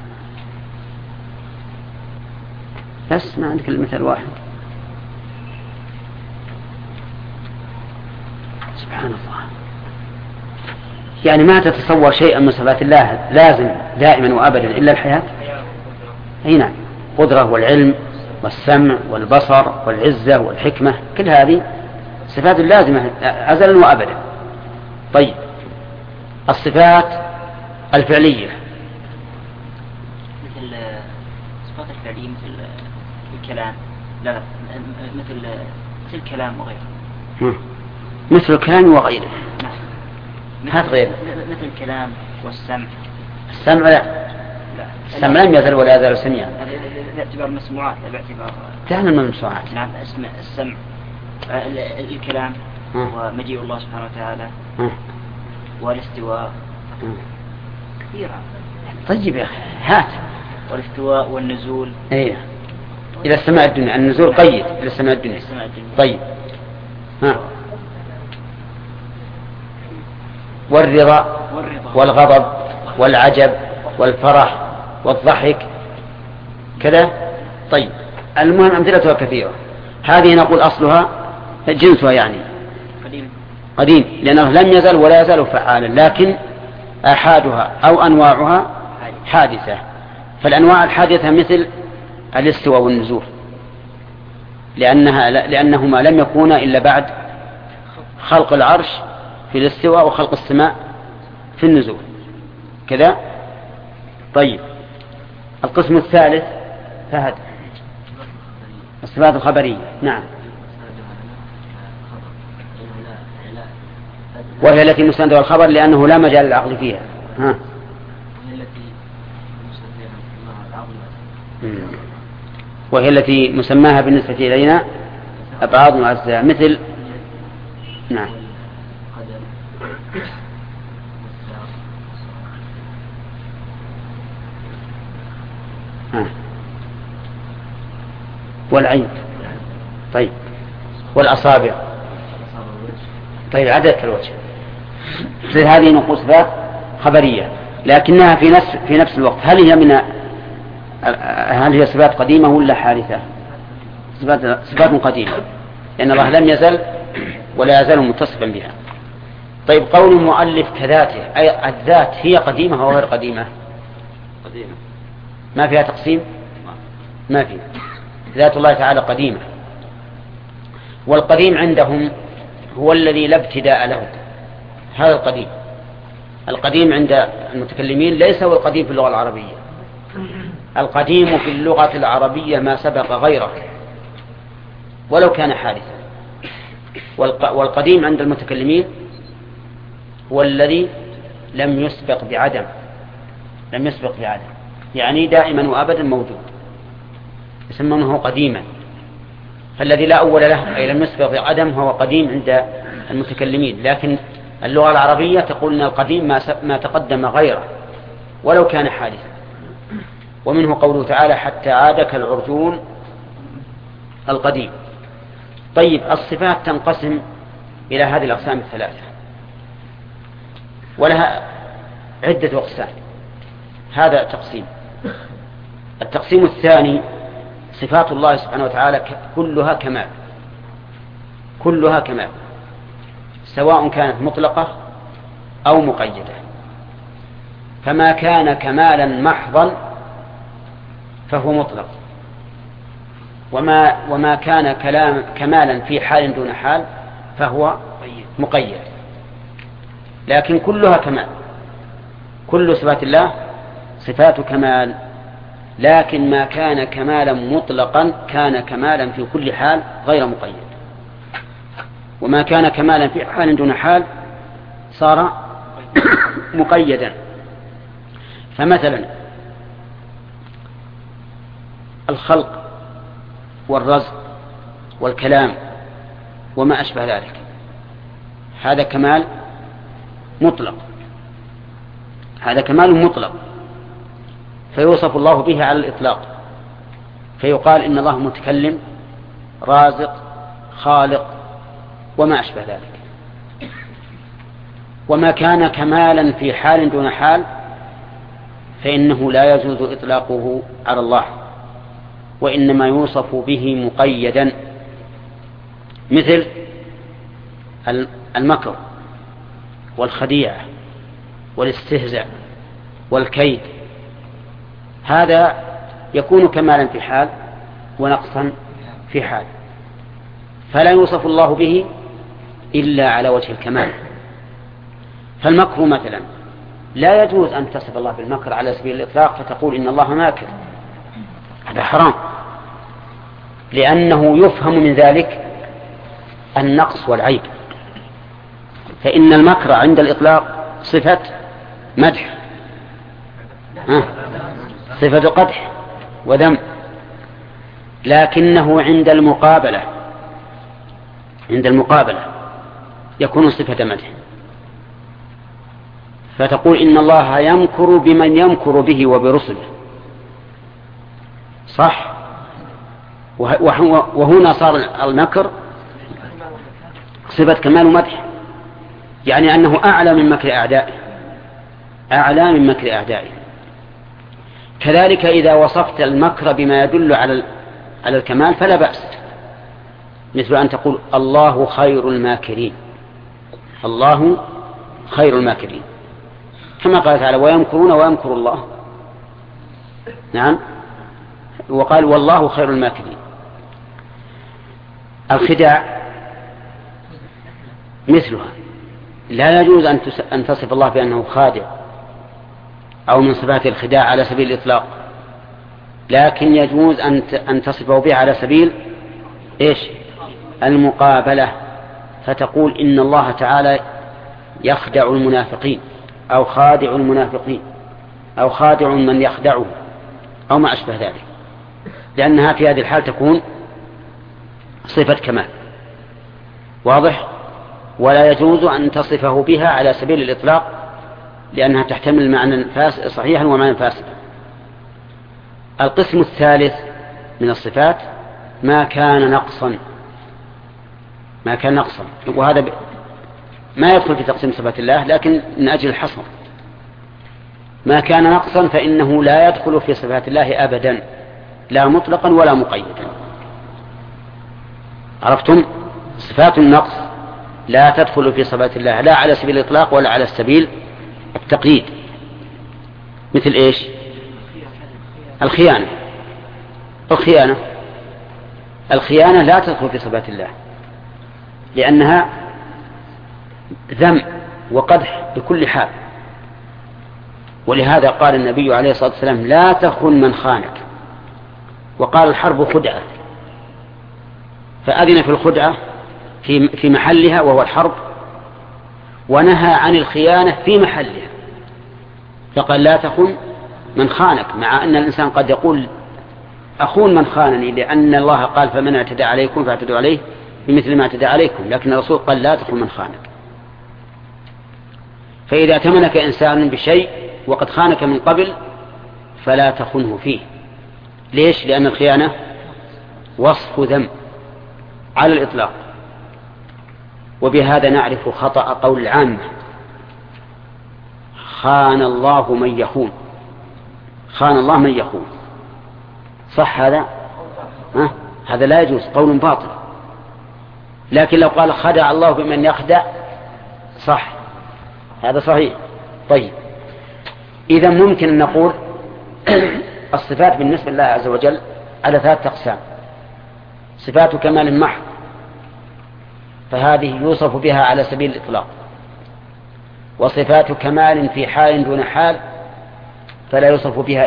بس ما عندك المثال واحد. سبحان الله، يعني ما تتصور شيئا من صفات الله لازم دائما وأبدا إلا الحياة. أي نعم، قدرة والعلم والسمع والبصر والعزة والحكمة، كل هذه صفات لازمة أزلا وأبدا. طيب الصفات الفعلية مثل الصفات الفعلية مثل الكلام، لا مثل الكلام وغيره. مثل الكلام وغيره. هات غيره. مثل الكلام والسمع. السمع لا، السمع لم يزل ولا يزال سميعا. باعتبار مسموعات لا باعتبار تعلم المسموعات. نعم. اسم السمع الكلام ومجيء الله سبحانه وتعالى والاستواء كثيرة. طيب يا أخي هات. والاستواء والنزول. ايه إلى السماء الدنيا. النزول قيد إلى السماء الدنيا. طيب والرضا والغضب والعجب والفرح والضحك كذا. طيب المهم أمثلتها كثيرة. هذه نقول أصلها جنسها يعني قديم لأنه لم يزل ولا يزال فعالا، لكن آحادها أو أنواعها حادثة. فالأنواع الحادثة مثل الاستواء والنزول، لأنهما لم يكونا إلا بعد خلق العرش في الاستواء وخلق السماء في النزول كذا. طيب القسم الثالث فهد الصفات الخبرية. نعم. وهي التي مسندها الخبر لأنه لا مجال للعقل فيها. وهي التي مسماها بالنسبة إلينا أبعاد وأجزاء مثل نعم والعين. طيب والأصابع. طيب عدد الوجه. هذه نقول صفات خبرية لكنها في نفس الوقت هل هي صفات قديمة ولا حادثة؟ صفات قديمة لأن الله لم يزل ولا يزال متصفا بها. طيب قول المؤلف كذاته أي الذات هي قديمة أو غير قديمة؟ قديمة. ما فيها تقسيم؟ ما فيها. ذات الله تعالى قديمة. والقديم عندهم هو الذي لا ابتداء له. هذا القديم. القديم عند المتكلمين ليس هو القديم في اللغة العربية. القديم في اللغة العربية ما سبق غيره ولو كان حادثا. والقديم عند المتكلمين هو الذي لم يسبق بعدم. يعني دائما وأبدا موجود، يسمونه قديما. فالذي لا أول له أي لم يسبق بعدم هو قديم عند المتكلمين. لكن اللغة العربية تقول أن القديم ما تقدم غيره ولو كان حادثا. ومنه قوله تعالى حتى عاد كالعرجون القديم. طيب الصفات تنقسم إلى هذه الأقسام الثلاثة ولها عدة أقسام. هذا تقسيم. التقسيم الثاني صفات الله سبحانه وتعالى كلها كمال سواء كانت مطلقة أو مقيدة. فما كان كمالا محضا فهو مطلق، وما كان كمالا في حال دون حال فهو مقيد. لكن كلها كمال، كل صفات الله صفات كمال، لكن ما كان كمالا مطلقا كان كمالا في كل حال غير مقيد، وما كان كمالا في حال دون حال صار مقيدا. فمثلا الخلق والرزق والكلام وما أشبه ذلك، هذا كمال مطلق، هذا كمال مطلق، فيوصف الله به على الإطلاق، فيقال إن الله متكلم رازق خالق وما أشبه ذلك. وما كان كمالا في حال دون حال فإنه لا يجوز إطلاقه على الله، وإنما يوصف به مقيدا، مثل المكر والخديعة والاستهزاء والكيد، هذا يكون كمالا في حال ونقصا في حال، فلا يوصف الله به إلا على وجه الكمال. فالمكر مثلا لا يجوز أن تصف الله بالمكر على سبيل الإطلاق فتقول إن الله ماكر، هذا حرام، لأنه يفهم من ذلك النقص والعيب. فإن المكر عند الإطلاق صفة مدح، صفة قدح وذم، لكنه عند المقابلة يكون صفة مدح، فتقول إن الله يمكر بمن يمكر به وبرسله، صح؟ وهنا صار المكر صفة كمال ومدح، يعني أنه أعلى من مكر أعدائه. كذلك إذا وصفت المكر بما يدل على الكمال فلا بأس، مثل أن تقول الله خير الماكرين، الله خير الماكرين، كما قال تعالى ويمكرون ويمكر الله. نعم، وقال والله خير الماكرين. الخداع مثلها، لا يجوز أن تصف الله بأنه خادع أو من صفات الخداع على سبيل الإطلاق، لكن يجوز أن تصفه به على سبيل المقابلة، فتقول إن الله تعالى يخدع المنافقين أو خادع المنافقين أو خادع من يخدعه أو ما أشبه ذلك، لأنها في هذه الحال تكون صفة كمال، واضح؟ ولا يجوز أن تصفه بها على سبيل الإطلاق لأنها تحتمل معنى صحيحا ومعنى فاسدا. القسم الثالث من الصفات ما كان نقصا، وهذا ما يدخل في تقسيم صفات الله، لكن من أجل الحصر، ما كان نقصا فإنه لا يدخل في صفات الله أبدا، لا مطلقا ولا مقيدا. عرفتم؟ صفات النقص لا تدخل في صفات الله لا على سبيل الإطلاق ولا على سبيل التقييد. مثل الخيانة لا تدخل في صفات الله لأنها ذم وقدح بكل حال، ولهذا قال النبي عليه الصلاة والسلام لا تخن من خانك، وقال الحرب خدعة، فأذن في الخدعة في محلها وهو الحرب، ونهى عن الخيانة في محلها، فقال لا تخن من خانك، مع أن الإنسان قد يقول أخون من خانني، لأن الله قال فمن اعتدى عليكم فاعتدوا عليه بمثل ما اعتدى عليكم، لكن الرسول قال لا تخن من خانك. فإذا ائتمنك إنسان بشيء وقد خانك من قبل فلا تخنه فيه. ليش؟ لأن الخيانة وصف ذم على الإطلاق. وبهذا نعرف خطأ قول العامة خان الله من يخون، خان الله من يخون، صح هذا؟ هذا لا يجوز، قول باطل. لكن لو قال خدع الله بمن يخدع صح، هذا صحيح. طيب، إذا ممكن أن نقول الصفات بالنسبة لله عز وجل على 3 أقسام: صفات كمال محض، فهذه يوصف بها على سبيل الإطلاق، وصفات كمال في حال دون حال، فلا يوصف بها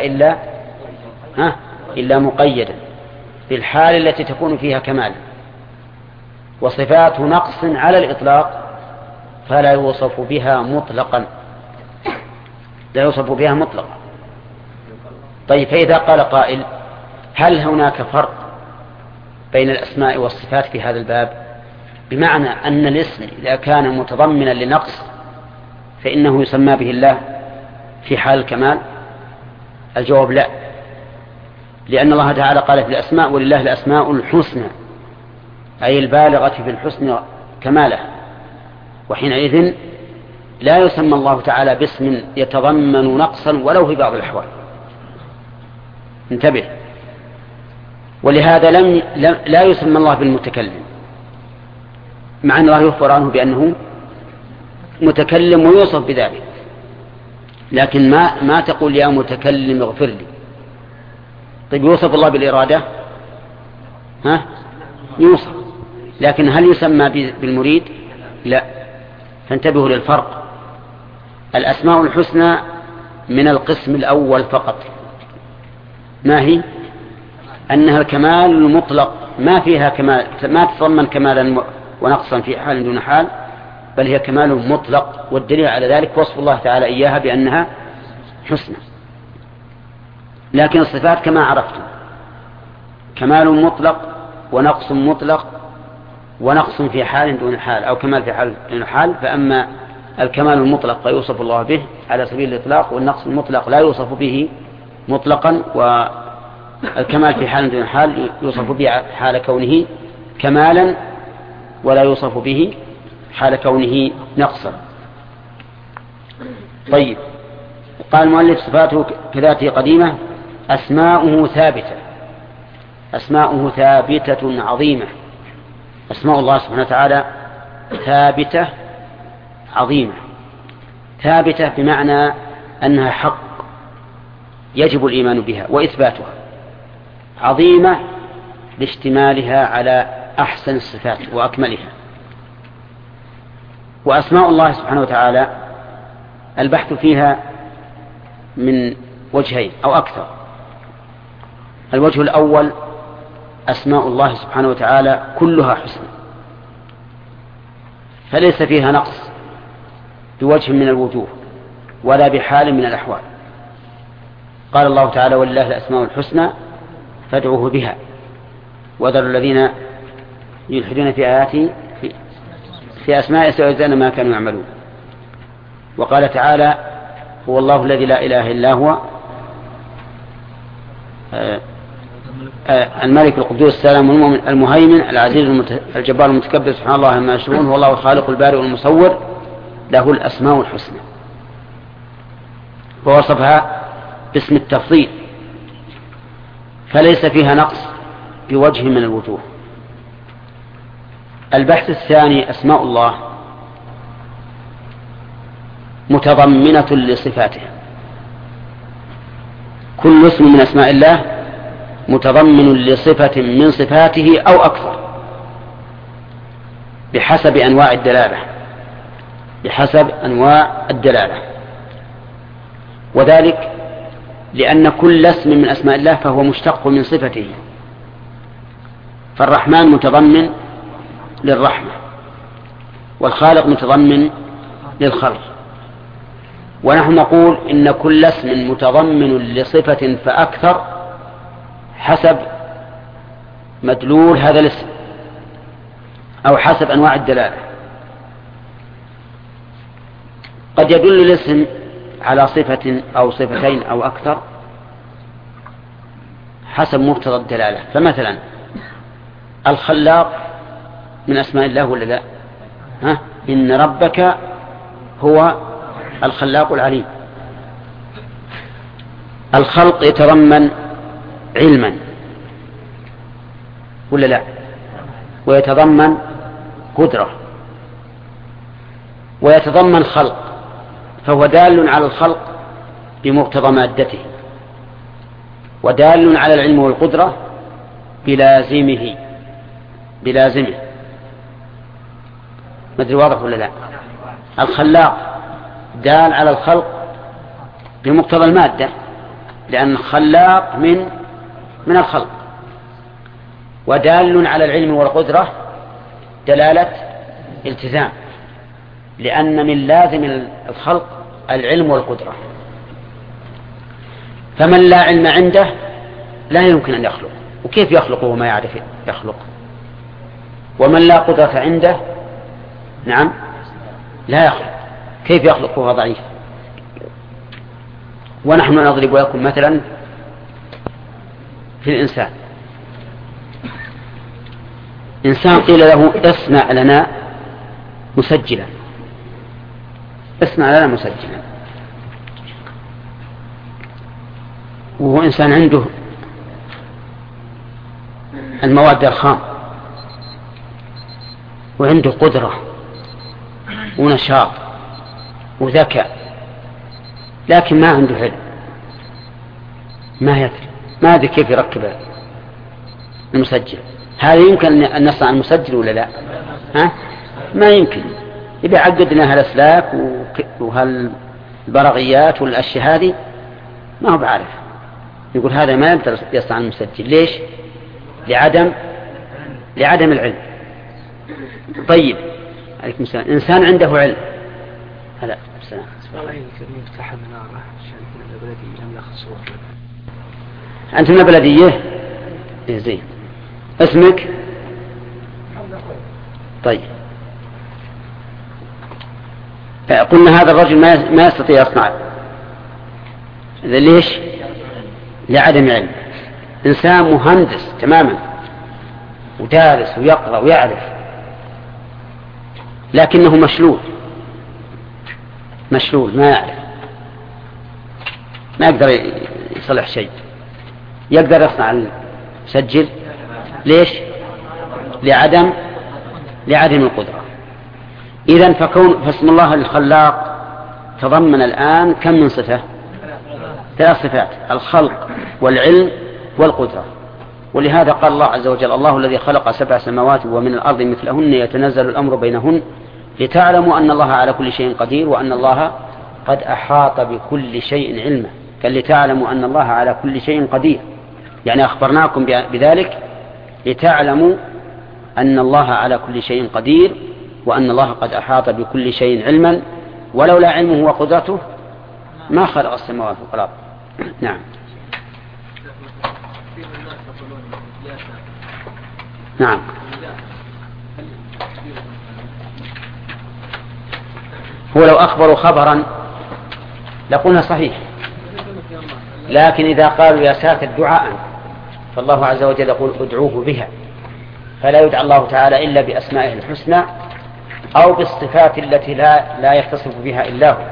إلا مقيدا بالحال التي تكون فيها كمال، وصفات نقص على الإطلاق فلا يوصف بها مطلقا، لا يوصف بها مطلقا. طيب، فإذا قال قائل: هل هناك فرق بين الأسماء والصفات في هذا الباب؟ بمعنى أن الاسم إذا كان متضمنا لنقص فإنه يسمى به الله في حال الكمال. الجواب: لا، لأن الله تعالى قال في الأسماء: ولله الأسماء الحسنى، أي البالغة في الحسن كماله، وحينئذ لا يسمى الله تعالى باسم يتضمن نقصا ولو في بعض الأحوال. انتبه. ولهذا لا يسمى الله بالمتكلم، مع أن الله يخبر عنه بأنه متكلم ويوصف بذلك، لكن ما تقول يا متكلم اغفر لي. طيب، يوصف الله بالإرادة؟ يوصف، لكن هل يسمى بالمريد؟ لا. فانتبهوا للفرق. الأسماء الحسنى من القسم الأول فقط، ما هي؟ أنها الكمال المطلق، ما فيها كمال، ما تتضمن كمالا ونقصا في حال دون حال، بل هي كمال مطلق، والدليل على ذلك وصف الله تعالى إياها بأنها حسنى. لكن الصفات كما عرفتم كمال مطلق ونقص مطلق، ونقص في حال دون حال، أو كمال في حال دون حال. فأما الكمال المطلق فيوصف الله به على سبيل الإطلاق، والنقص المطلق لا يوصف به مطلقا، والكمال في حال دون حال يوصف به حال كونه كمالا، ولا يوصف به حال كونه نقصا. طيب، قال المؤلف: صفاته كذاته قديمة، أسماؤه ثابتة. أسماؤه ثابتة عظيمة. أسماء الله سبحانه وتعالى ثابتة عظيمة. ثابتة بمعنى أنها حق يجب الإيمان بها وإثباتها، عظيمة لاشتمالها على أحسن الصفات وأكملها. وأسماء الله سبحانه وتعالى البحث فيها من وجهين أو أكثر. الوجه الأول: أسماء الله سبحانه وتعالى كلها حسنى، فليس فيها نقص بوجه من الوجوه ولا بحال من الأحوال. قال الله تعالى: ولله الأسماء الحسنى فادعوه بها وذروا الذين يلحدون في آياته في أسماء سيجزون ما كانوا يعملون. وقال تعالى: هو الله الذي لا إله إلا هو الملك القدوس السلام المهيمن العزيز الجبار المتكبر سبحان الله عما يشركون، هو الله الخالق البارئ المصور له الأسماء الحسنى. ووصفها باسم التفضيل، فليس فيها نقص بوجه من الوجوه. البحث الثاني: أسماء الله متضمنة لصفاته. كل اسم من أسماء الله متضمن لصفة من صفاته أو أكثر بحسب أنواع الدلالة، بحسب أنواع الدلالة. وذلك لأن كل اسم من أسماء الله فهو مشتق من صفته. فالرحمن متضمن للرحمة، والخالق متضمن للخلق. ونحن نقول إن كل اسم متضمن لصفة فأكثر حسب مدلول هذا الاسم أو حسب أنواع الدلالة. قد يدل الاسم على صفة أو صفتين أو أكثر حسب مقتضى الدلالة. فمثلا الخلاق من أسماء الله ولا لا؟ إن ربك هو الخلاق العليم. الخلق يتضمن علما ولا لا؟ ويتضمن قدرة، ويتضمن خلق، فهو دال على الخلق بمقتضى مادته. ودال على العلم والقدرة بلازمه ما أدري واضح ولا لا. الخلاق دال على الخلق بمقتضى المادة، لأن الخلاق من الخلق. ودال على العلم والقدرة دلالة التزام، لأن من لازم الخلق العلم والقدرة. فمن لا علم عنده لا يمكن أن يخلق، وكيف يخلق وما يعرف يخلق؟ ومن لا قدرة عنده نعم لا يخلق، كيف يخلق وهو ضعيف؟ ونحن نضرب لكم مثلا في الإنسان. إنسان قيل له اصنع لنا مسجلا، وهو إنسان عنده المواد الخام وعنده قدرة ونشاط وذكاء، لكن ما عنده علم، ما يدري، ما أدري كيف يركب المسجل. هذا يمكن أن نصنع المسجل ولا لا؟ ها؟ ما يمكن. إذا عقدنا هالأسلاك وهالبرغيات والأشياء هذه ما هو بعرف، يقول هذا ما يقدر يصنع المسجل. ليش؟ لعدم العلم. طيب عليكم السلام. إنسان عنده علم، هذا السلام يفتح منارة عشان من البلدية نملك الصور. أنت من البلدية؟ إيه زين. اسمك؟ طيب. قلنا هذا الرجل ما يستطيع يصنع. ليش؟ لعدم علم. إنسان مهندس تماما ودارس ويقرأ ويعرف، لكنه مشلول ما يعرف، ما يقدر يصلح شيء. يقدر يصنع المسجل. ليش؟ لعدم القدرة. إذن فاسم الله الخلاق تضمن الآن كم من صفة؟ 3 صفات: الخلق والعلم والقدرة. ولهذا قال الله عز وجل: الله الذي خلق 7 سماوات ومن الأرض مثلهن يتنزل الأمر بينهن لتعلموا أن الله على كل شيء قدير وأن الله قد أحاط بكل شيء علما. قال لتعلموا أن الله على كل شيء قدير، يعني أخبرناكم بذلك لتعلموا أن الله على كل شيء قدير وأن الله قد أحاط بكل شيء علما، ولولا علمه وقدرته ما خلق السماوات والأرض. نعم. نعم. هو لو أخبروا خبرا لقلنا صحيح، لكن إذا قالوا يا ساتر دعاء فالله عز وجل يقول ادعوه بها، فلا يدعى الله تعالى إلا بأسمائه الحسنى أو بالصفات التي لا يتصف بها إلا هو.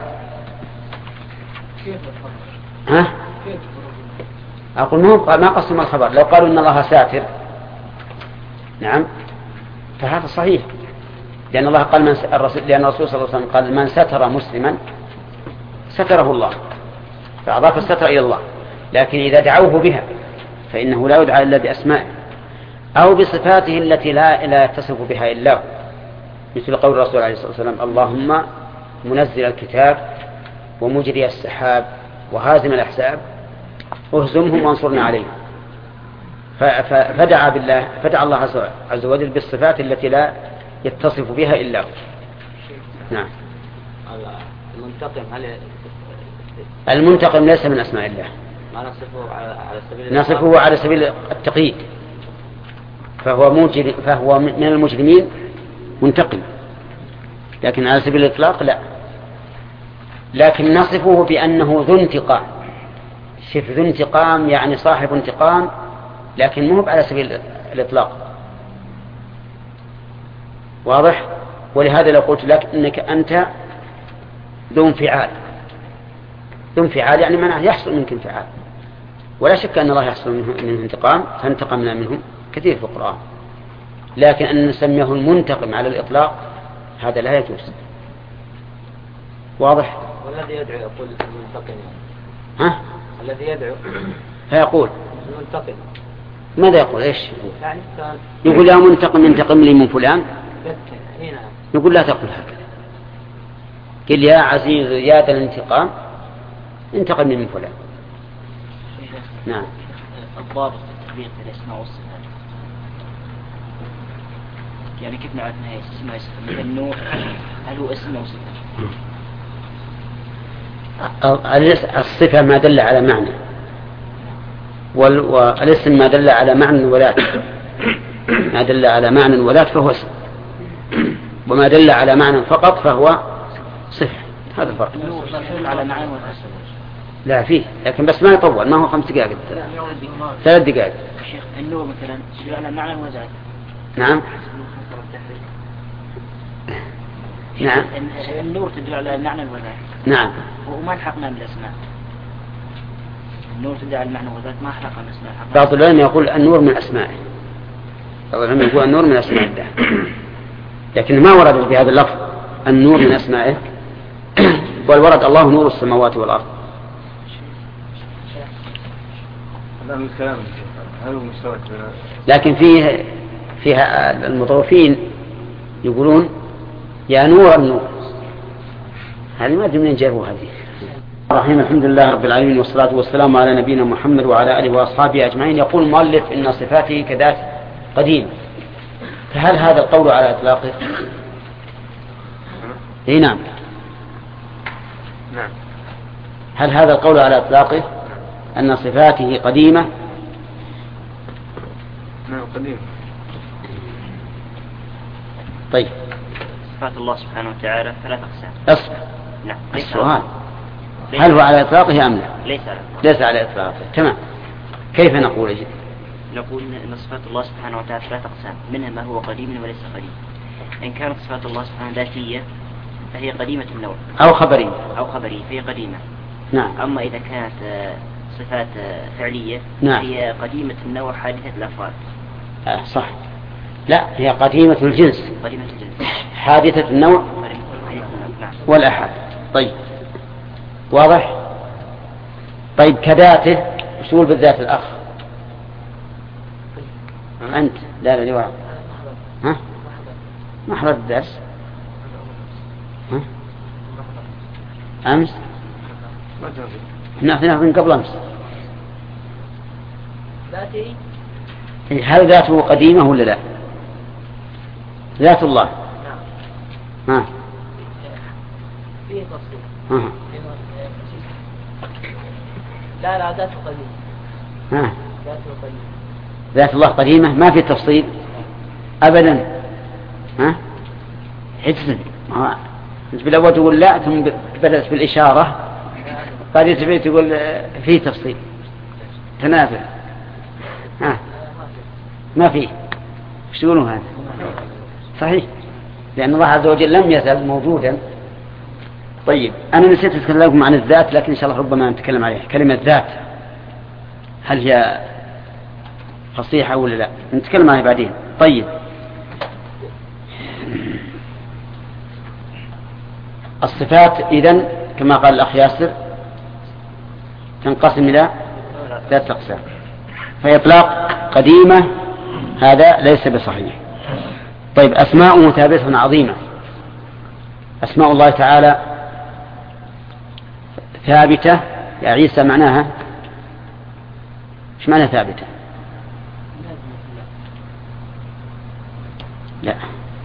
ها؟ أقول ما قسم الخبر. لو قالوا إن الله ساتر نعم فهذا صحيح، لأن الله قال لأن الرسول صلى الله عليه وسلم قال: من ستر مسلما ستره الله، فأضاف الستر إلى الله. لكن إذا دعوه بها فإنه لا يدعى إلا بأسمائه أو بصفاته التي لا يتصف بها إلا هو، مثل قول الرسول عليه الصلاة والسلام: اللهم منزل الكتاب ومجري السحاب وهازم الأحزاب اهزمهم وانصرنا عليهم. فدعا الله عز وجل بالصفات التي لا يتصف بها إلا هو. نعم. المنتقم ليس من أسماء الله، نصفه على سبيل التقييد، فهو من المجرمين منتقم، لكن على سبيل الإطلاق لا. لكن نصفه بأنه ذو انتقام. شف ذو انتقام يعني صاحب انتقام، لكن مو على سبيل الإطلاق. واضح؟ ولهذا لو قلت لك إنك أنت ذو انفعال يعني معناه يحصل منك انفعال، ولا شك أن الله يحصل منه انتقام، فانتقمنا منهم كثير في القرآن. لكن أن نسميه المنتقم على الإطلاق هذا لا يجوز. واضح؟ والذي يدعو يقول المنتقم. ها؟ الذي يدعو فيقول منتقم. ماذا يقول؟ إيش يعني كان يقول يا منتقم انتقم لي من فلان؟ هنا يقول لا تقل هكذا، قل يا عزيز يا ذا الانتقام انتقم لي من فلان. نعم. الضابط التطبيق الاسماء والصفات يعني كيف نعرف انها اسمها مثل النور هل هو اسم او صفه؟ الصفة ما دل على معنى، والاسم ما دل على معنى وذات، ما دل على معنى وذات فهو اسم، وما دل على معنى فقط فهو صفة. هذا الفرق. النور دل على معنى وذات. لا فيه، لكن بس ما يطول، ما هو 5 دقائق 3 دقائق. شيخ النور مثلا دل على معنى وذات. نعم نعم. النور تدل على معنى وذات. نعم. وما الحقنا بالاسماء. النور تدل على المعنى وذات ما حقنا بالاسماء. بعض العلماء يقول النور من اسمائه، بعض العلماء يقول النور من اسماء الله، لكن ما ورد بهذا اللفظ النور من اسمائه، بل ورد الله نور السماوات والارض. لكن فيها المطوفين يقولون يا نور النور، هذه ما ادري منين جابوا هذه. الرحيم الحمد لله رب العالمين والصلاة والسلام على نبينا محمد وعلى آله وأصحابه أجمعين. يقول المؤلف إن صفاته كذات قديم، فهل هذا القول على إطلاقه؟ اي نعم. نعم. هل هذا القول على إطلاقه أن صفاته قديمة؟ نعم قديم. طيب صفات الله سبحانه وتعالى 3 أقسام. أصبر. نعم. السؤال هل هو على إطلاقه أم لا؟ ليس على إطلاقه. تمام. كيف نقول أجل؟ نقول أن صفات الله سبحانه وتعالى 3 أقسام، منها ما هو قديم وليس قديم. إن كانت صفات الله سبحانه ذاتية فهي قديمة النوع، أو خبرية فهي قديمة. نعم. أما إذا كانت صفات فعلية نعم. هي قديمة النوع حادثة الأفراد. صح. لا، هي قديمة الجنس، حادثة النوع والأحد. طيب واضح. طيب كذاته وش تقول بالذات الأخ؟ أنت لا واحد. ها ما حضرت الدرس؟ ها أمس من قبل أمس. هل ذاته قديمة ولا لا؟ ذات الله. ها فيه تفصيل. لا ذاته قديمة. ذات الله قديمة ما في تفصيل أبدا. ها حجزا أنت بالأول تقول لا، ثم بدأت بالإشارة، بعد تبي تقول فيه تفصيل تنازل. ما فيه. ايش تقولون هذا؟ صحيح، لأن الله عز وجل لم يزل موجودا. طيب أنا نسيت أتكلم لكم عن الذات، لكن إن شاء الله ربما نتكلم عليها. كلمة ذات هل هي فصيحة ولا لا؟ نتكلم عنها بعدين. طيب الصفات إذن كما قال الأخ ياسر تنقسم إلى 3 أقسام، فإطلاق قديمة هذا ليس بصحيح. طيب أسماء مثابتة عظيمة. أسماء الله تعالى ثابتة يا عيسى، معناها ايش معنى ثابتة؟ لا،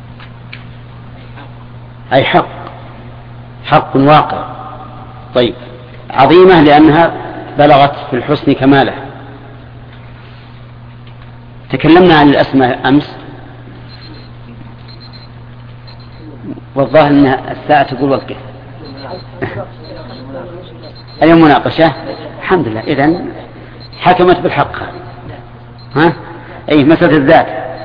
أي حق واقع. طيب عظيمة لأنها بلغت في الحسن كماله. تكلمنا عن الأسماء أمس، والظاهر أن الساعة تقول وقف. أي مناقشة؟ الحمد لله. إذن حكمت بالحق. ها؟ أي مسألة الذات.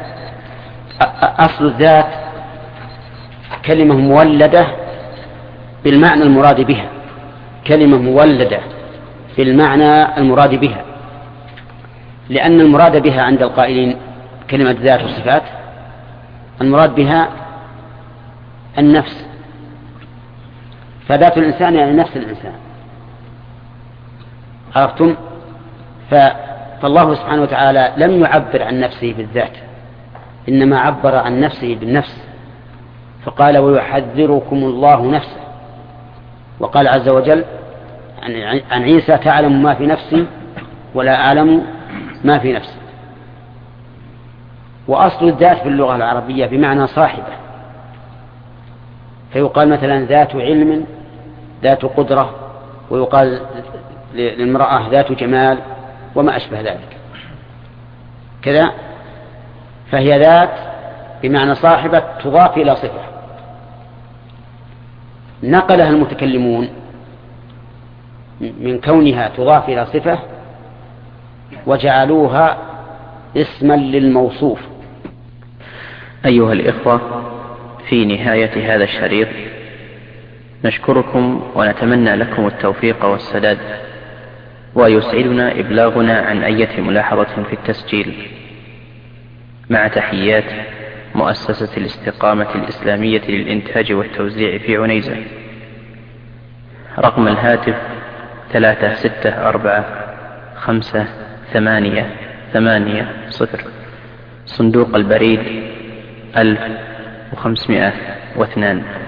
أصل الذات كلمة مولدة بالمعنى المراد بها، كلمة مولدة بالمعنى المراد بها، لأن المراد بها عند القائلين كلمة ذات وصفات المراد بها النفس، فذات الإنسان يعني نفس الإنسان. عرفتم؟ فالله سبحانه وتعالى لم يعبر عن نفسه بالذات، إنما عبر عن نفسه بالنفس، فقال ويحذركم الله نفسه. وقال عز وجل عن عيسى تعلم ما في نفسي ولا أعلم ما في نفسي. وأصل الذات في اللغة العربية بمعنى صاحبة، فيقال مثلا ذات علم، ذات قدرة، ويقال للمرأة ذات جمال وما أشبه ذلك كذا. فهي ذات بمعنى صاحبة تضاف إلى صفة. نقلها المتكلمون من كونها تضاف إلى صفة وجعلوها اسما للموصوف. أيها الإخوة، في نهاية هذا الشريط نشكركم ونتمنى لكم التوفيق والسداد، ويسعدنا إبلاغنا عن أي ملاحظة في التسجيل، مع تحيات مؤسسة الاستقامة الإسلامية للإنتاج والتوزيع في عنيزة. رقم الهاتف 36458880. صندوق البريد 1502.